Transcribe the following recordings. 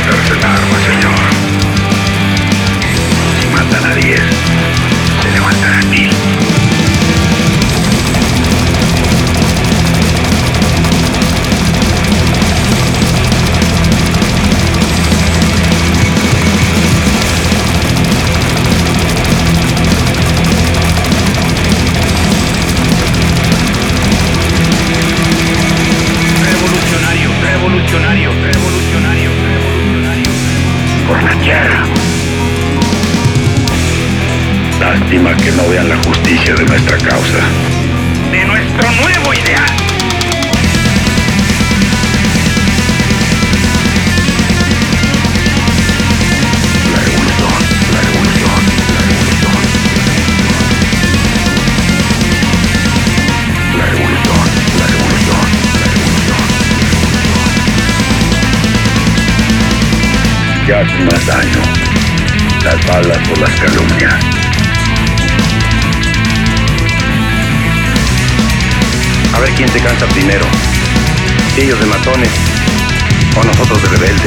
levantarse en armas, señor. Si matan a 10, se levantarán 1000. Por la tierra. Lástima que no vean la justicia de nuestra causa. De nuestro nuevo ideal. La revolución, la revolución, la revolución. La revolución, la revolución, la revolución. Ya hacen más daño las balas o las calumnias. A ver quién se cansa primero, ellos de matones o nosotros de rebeldes.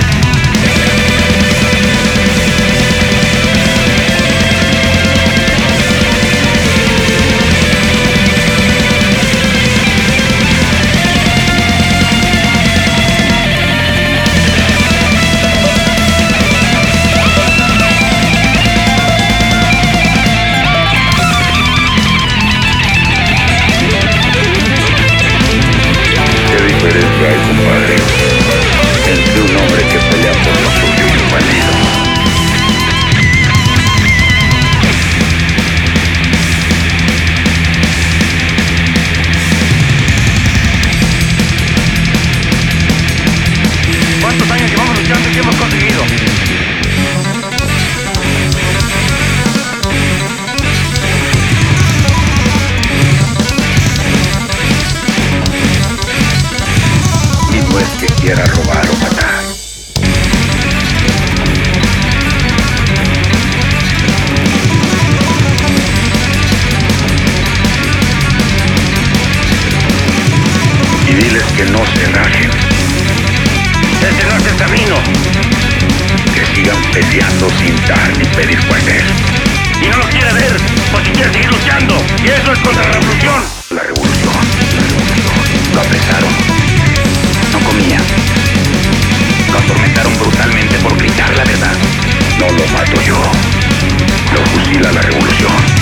¿Qué hay, compadre, entre un hombre que pelea por lo suyo y un bandido? ¿Cuántos años llevamos luchando y qué hemos conseguido? No es que quiera robar o matar. Y diles que no se rajen. Ese no es el camino. Que sigan peleando sin dar ni pedir cuartel. Y no lo quiere ver, porque quiere seguir luchando. Y eso es contra la revolución. La revolución, la revolución. Lo apresaron. No comía. Lo atormentaron brutalmente por gritar la verdad. No lo mato yo. Lo fusila la revolución.